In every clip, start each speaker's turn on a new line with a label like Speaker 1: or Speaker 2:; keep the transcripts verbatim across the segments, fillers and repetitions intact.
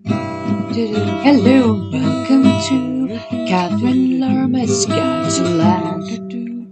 Speaker 1: Hello, welcome to Catherine Lorimer's Guide to Life.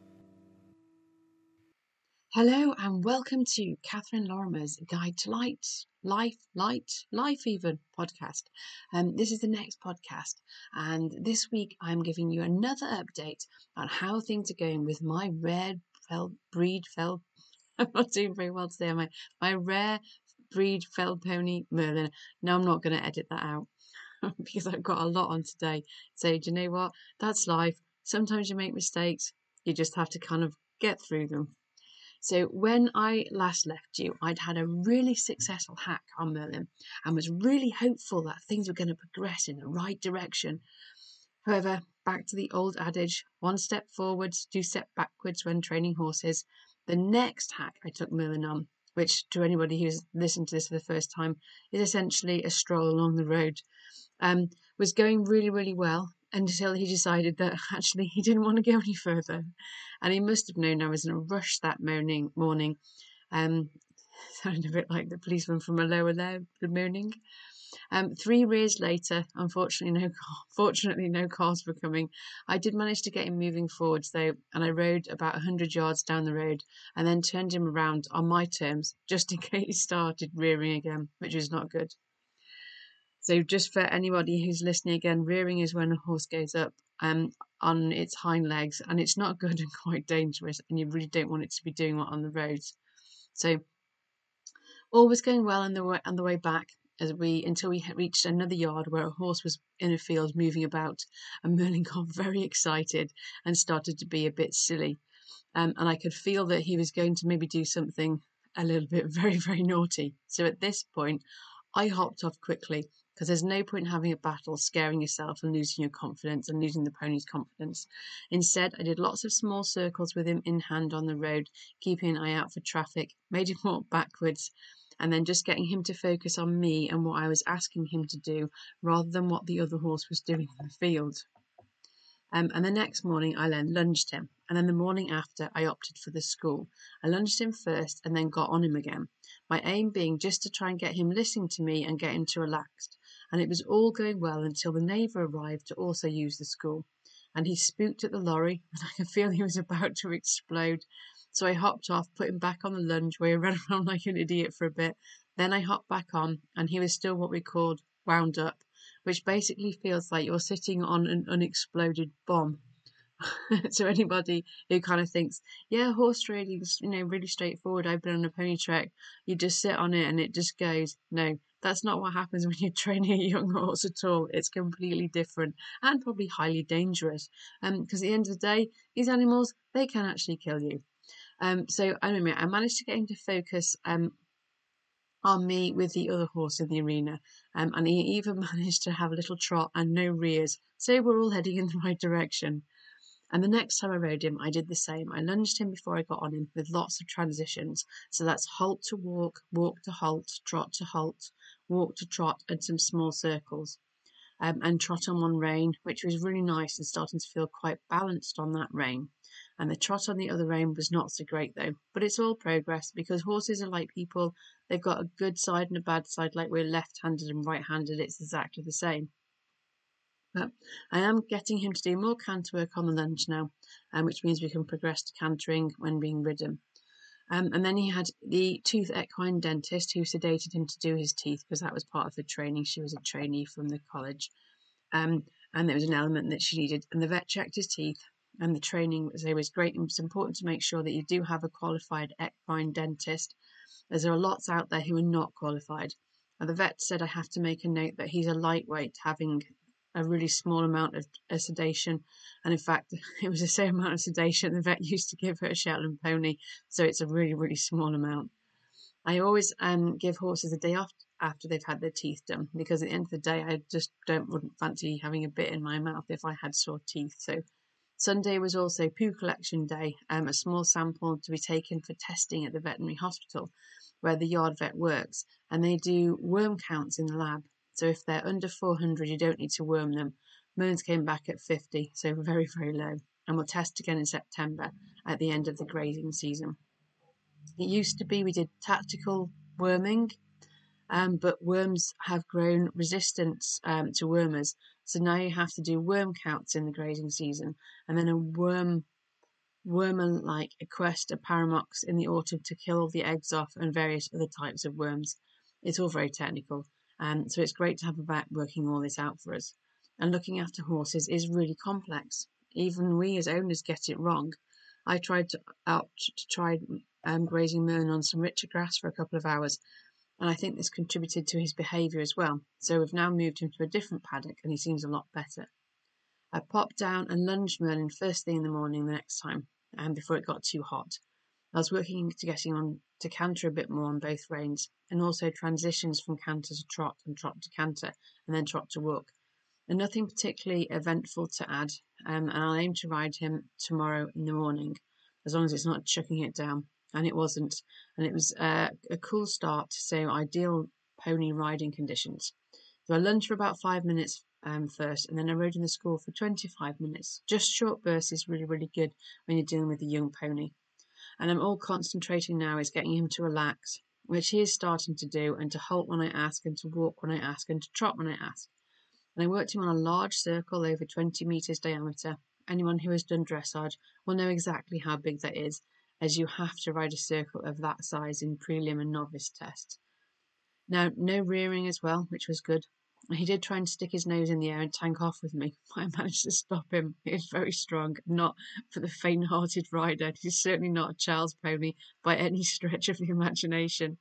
Speaker 1: Hello and welcome to Catherine Lorimer's Guide to Light, Life, Light, Life even podcast. Um, this is the next podcast, and this week I'm giving you another update on how things are going with my rare fel- breed fel. I'm not doing very well today, am I? My rare breed fell pony Merlin. No, I'm not going to edit that out. Because I've got a lot on today. So, do you know what? That's life. Sometimes you make mistakes. You just have to kind of get through them. So, when I last left you, I'd had a really successful hack on Merlin and was really hopeful that things were going to progress in the right direction. However, back to the old adage, one step forwards, two steps backwards when training horses. The next hack I took Merlin on, which to anybody who's listened to this for the first time, is essentially a stroll along the road. Um, was going really, really well until he decided that actually he didn't want to go any further. And he must have known I was in a rush that morning. morning. Um, sounded a bit like the policeman from a lower level moaning. Um, three rears later, unfortunately no, fortunately no cars were coming. I did manage to get him moving forwards though, and I rode about a hundred yards down the road and then turned him around on my terms, just in case he started rearing again, which was not good. So just for anybody who's listening again, rearing is when a horse goes up um, on its hind legs, and it's not good and quite dangerous, and you really don't want it to be doing that on the roads. So all was going well on the way, on the way back as we until we had reached another yard where a horse was in a field moving about, and Merlin got very excited and started to be a bit silly, um, and I could feel that he was going to maybe do something a little bit very very naughty. So at this point, I hopped off quickly because there's no point in having a battle, scaring yourself and losing your confidence and losing the pony's confidence. Instead, I did lots of small circles with him in hand on the road, keeping an eye out for traffic, made him walk backwards, and then just getting him to focus on me and what I was asking him to do rather than what the other horse was doing in the field. Um, and the next morning I then lunged him, and then the morning after I opted for the school. I lunged him first and then got on him again, my aim being just to try and get him listening to me and get him to relax. And it was all going well until the neighbour arrived to also use the school, and he spooked at the lorry, and I could feel he was about to explode. So I hopped off, put him back on the lunge where he ran around like an idiot for a bit. Then I hopped back on, and he was still what we called wound up, which basically feels like you're sitting on an unexploded bomb. So anybody who kind of thinks, yeah, horse trading is, you know, really straightforward. I've been on a pony trek. You just sit on it and it just goes. No, that's not what happens when you're training a young horse at all. It's completely different and probably highly dangerous. Um, because at the end of the day, these animals, they can actually kill you. Um, so anyway, I managed to get him to focus um on me with the other horse in the arena, um, and he even managed to have a little trot and no rears, so we're all heading in the right direction. And the next time I rode him, I did the same. I lunged him before I got on him with lots of transitions. So that's halt to walk, walk to halt, trot to halt, walk to trot, and some small circles. Um, and trot on one rein, which was really nice and starting to feel quite balanced on that rein. And the trot on the other rein was not so great though, but it's all progress because horses are like people. They've got a good side and a bad side, like we're left-handed and right-handed. It's exactly the same. But I am getting him to do more canter work on the lunge now, um, which means we can progress to cantering when being ridden. Um, and then he had the tooth equine dentist who sedated him to do his teeth because that was part of the training. She was a trainee from the college, um, and there was an element that she needed. And the vet checked his teeth, and the training was, it was great. It's important to make sure that you do have a qualified equine dentist, as there are lots out there who are not qualified. And the vet said I have to make a note that he's a lightweight, having a really small amount of uh, sedation, and in fact it was the same amount of sedation the vet used to give her a Shetland pony, so it's a really really small amount. I always um give horses a day off after they've had their teeth done, because at the end of the day I just don't wouldn't fancy having a bit in my mouth if I had sore teeth. So Sunday was also poo collection day, um, a small sample to be taken for testing at the veterinary hospital where the yard vet works, and they do worm counts in the lab. So if they're under four hundred, you don't need to worm them. Merlin's came back at fifty, so very, very low. And we'll test again in September at the end of the grazing season. It used to be we did tactical worming, um, but worms have grown resistant um, to wormers. So now you have to do worm counts in the grazing season, and then a worm wormer-like Equest a Paramox in the autumn to kill all the eggs off, and various other types of worms. It's all very technical, um, so it's great to have a vet working all this out for us. And looking after horses is really complex. Even we as owners get it wrong. I tried to, out to try um, grazing Merlin on some richer grass for a couple of hours, and I think this contributed to his behaviour as well. So we've now moved him to a different paddock, and he seems a lot better. I popped down and lunged Merlin first thing in the morning the next time, and before it got too hot. I was working to getting on to canter a bit more on both reins, and also transitions from canter to trot and trot to canter, and then trot to walk. And nothing particularly eventful to add, um, and I'll aim to ride him tomorrow in the morning, as long as it's not chucking it down. And it wasn't, and it was uh, a cool start, so ideal pony riding conditions. So I lunged for about five minutes um, first, and then I rode in the school for twenty-five minutes. Just short bursts is really, really good when you're dealing with a young pony. And I'm all concentrating now is getting him to relax, which he is starting to do, and to halt when I ask, and to walk when I ask, and to trot when I ask. And I worked him on a large circle over twenty metres diameter. Anyone who has done dressage will know exactly how big that is, as you have to ride a circle of that size in prelim and novice tests. Now, no rearing as well, which was good. He did try and stick his nose in the air and tank off with me. I managed to stop him. He is very strong, not for the faint-hearted rider. He's certainly not a child's pony by any stretch of the imagination.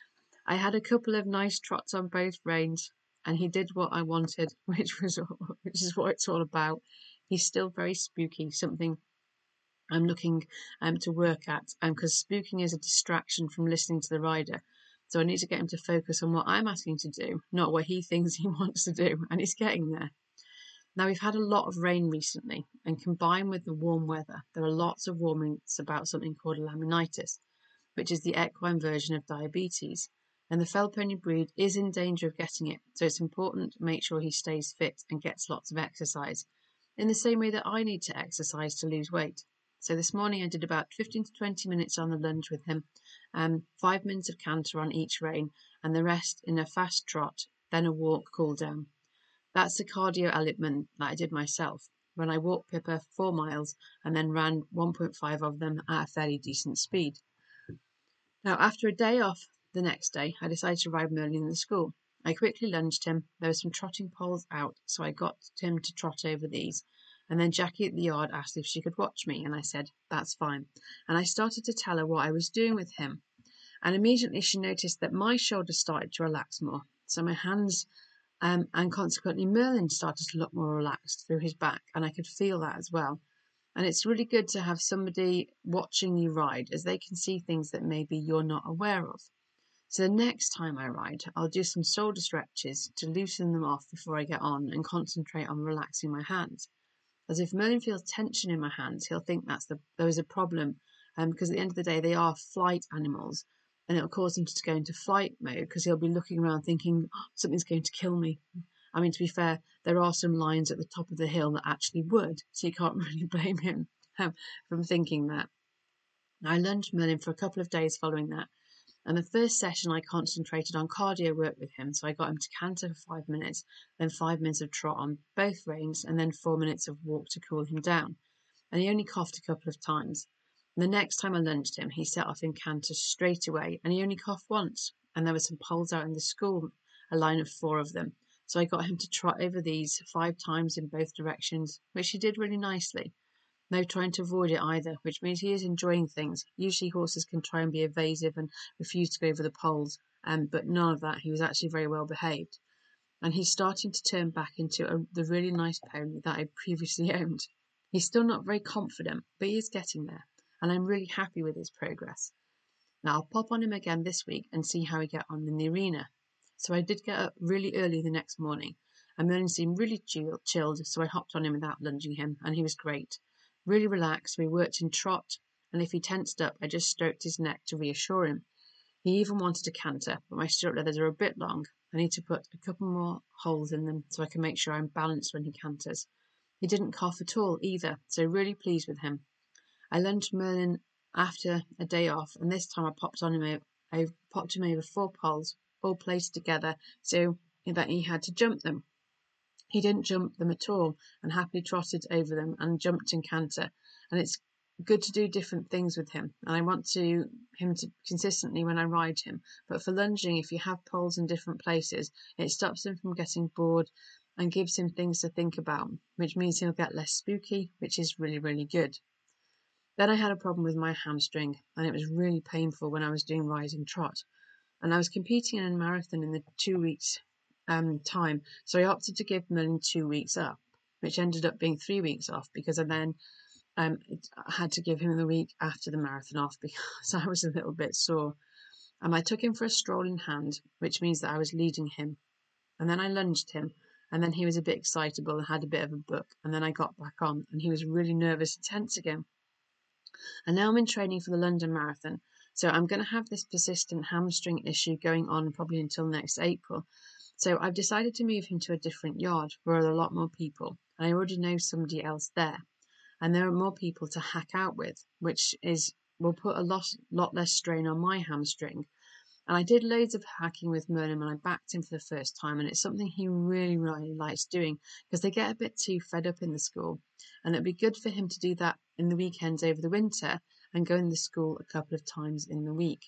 Speaker 1: I had a couple of nice trots on both reins, and he did what I wanted, which was which is what it's all about. He's still very spooky, something I'm looking um, to work at, because um, spooking is a distraction from listening to the rider. So I need to get him to focus on what I'm asking to do, not what he thinks he wants to do, and he's getting there. Now, we've had a lot of rain recently, and combined with the warm weather, there are lots of warnings about something called laminitis, which is the equine version of diabetes. And the fell pony breed is in danger of getting it, so it's important to make sure he stays fit and gets lots of exercise, in the same way that I need to exercise to lose weight. So this morning I did about fifteen to twenty minutes on the lunge with him, um, five minutes of canter on each rein, and the rest in a fast trot, then a walk cool down. That's the cardio element that I did myself, when I walked Pippa four miles and then ran one point five of them at a fairly decent speed. Now, after a day off the next day, I decided to ride Merlin in the school. I quickly lunged him. There were some trotting poles out, so I got him to trot over these. And then Jackie at the yard asked if she could watch me, and I said, that's fine. And I started to tell her what I was doing with him. And immediately she noticed that my shoulders started to relax more. So my hands, um, and consequently Merlin started to look more relaxed through his back, and I could feel that as well. And it's really good to have somebody watching you ride, as they can see things that maybe you're not aware of. So the next time I ride, I'll do some shoulder stretches to loosen them off before I get on and concentrate on relaxing my hands. As if Merlin feels tension in my hands, he'll think that's the there is a problem, um, because at the end of the day they are flight animals, and it'll cause him to go into flight mode because he'll be looking around thinking, oh, something's going to kill me. I mean, to be fair, there are some lions at the top of the hill that actually would, so you can't really blame him um, from thinking that. I lunged Merlin for a couple of days following that, and the first session I concentrated on cardio work with him, so I got him to canter for five minutes, then five minutes of trot on both reins, and then four minutes of walk to cool him down. And he only coughed a couple of times. And the next time I lunged him, he set off in canter straight away, and he only coughed once. And there were some poles out in the school, a line of four of them. So I got him to trot over these five times in both directions, which he did really nicely. No trying to avoid it either, which means he is enjoying things. Usually horses can try and be evasive and refuse to go over the poles, um, but none of that. He was actually very well behaved. And he's starting to turn back into a, the really nice pony that I previously owned. He's still not very confident, but he is getting there, and I'm really happy with his progress. Now I'll pop on him again this week and see how he get on in the arena. So I did get up really early the next morning, and Merlin seemed really chill, chilled, so I hopped on him without lunging him, and he was great. Really relaxed. We worked in trot, and if he tensed up, I just stroked his neck to reassure him. He even wanted to canter, but my stirrup leathers are a bit long. I need to put a couple more holes in them so I can make sure I'm balanced when he canters. He didn't cough at all either, so really pleased with him. I lunged Merlin after a day off, and this time I popped on him over, I popped him over four poles, all placed together so that he had to jump them. He didn't jump them at all and happily trotted over them and jumped and canter. And it's good to do different things with him. And I want to him to consistently when I ride him. But for lunging, if you have poles in different places, it stops him from getting bored and gives him things to think about, which means he'll get less spooky, which is really, really good. Then I had a problem with my hamstring, and it was really painful when I was doing rising trot. And I was competing in a marathon in the two weeks um, time, so I opted to give Merlin two weeks up, which ended up being three weeks off because I then um, had to give him the week after the marathon off because I was a little bit sore. And I took him for a stroll in hand, which means that I was leading him. And then I lunged him, and then he was a bit excitable and had a bit of a book. And then I got back on, and he was really nervous and tense again. And now I'm in training for the London Marathon, so I'm going to have this persistent hamstring issue going on probably until next April. So I've decided to move him to a different yard where there are a lot more people, and I already know somebody else there. And there are more people to hack out with, which is will put a lot, lot less strain on my hamstring. And I did loads of hacking with Merlin when I backed him for the first time, and it's something he really, really likes doing because they get a bit too fed up in the school. And it'd be good for him to do that in the weekends over the winter and go in the school a couple of times in the week.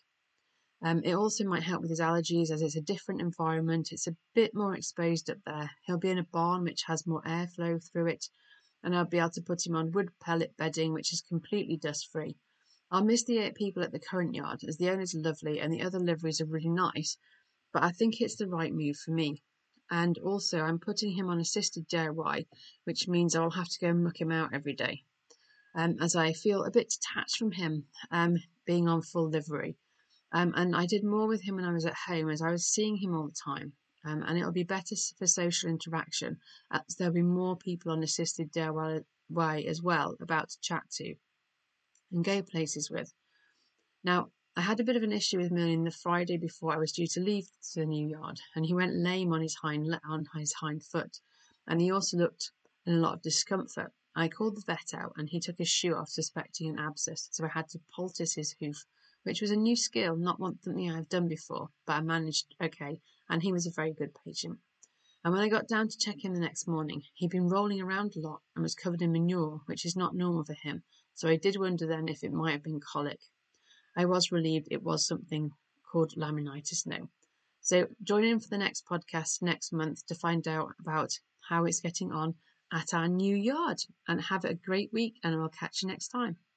Speaker 1: Um, it also might help with his allergies as it's a different environment. It's a bit more exposed up there. He'll be in a barn which has more airflow through it, and I'll be able to put him on wood pellet bedding, which is completely dust-free. I'll miss the eight people at the current yard as the owner's lovely and the other liveries are really nice, but I think it's the right move for me. And also I'm putting him on assisted D I Y, which means I'll have to go and muck him out every day, um, as I feel a bit detached from him um, being on full livery. Um, and I did more with him when I was at home as I was seeing him all the time. Um, and it'll be better for social interaction as there'll be more people on assisted D I Y as well about to chat to and go places with. Now, I had a bit of an issue with Merlin the Friday before I was due to leave to the new yard, and he went lame on his hind on his hind foot, and he also looked in a lot of discomfort. I called the vet out, and he took his shoe off, suspecting an abscess, so I had to poultice his hoof, which was a new skill, not one something I've done before, but I managed okay, and he was a very good patient. And when I got down to check in the next morning, he'd been rolling around a lot and was covered in manure, which is not normal for him, so I did wonder then if it might have been colic. I was relieved it was something called laminitis now. So join in for the next podcast next month to find out about how it's getting on at our new yard, and have a great week, and I'll catch you next time.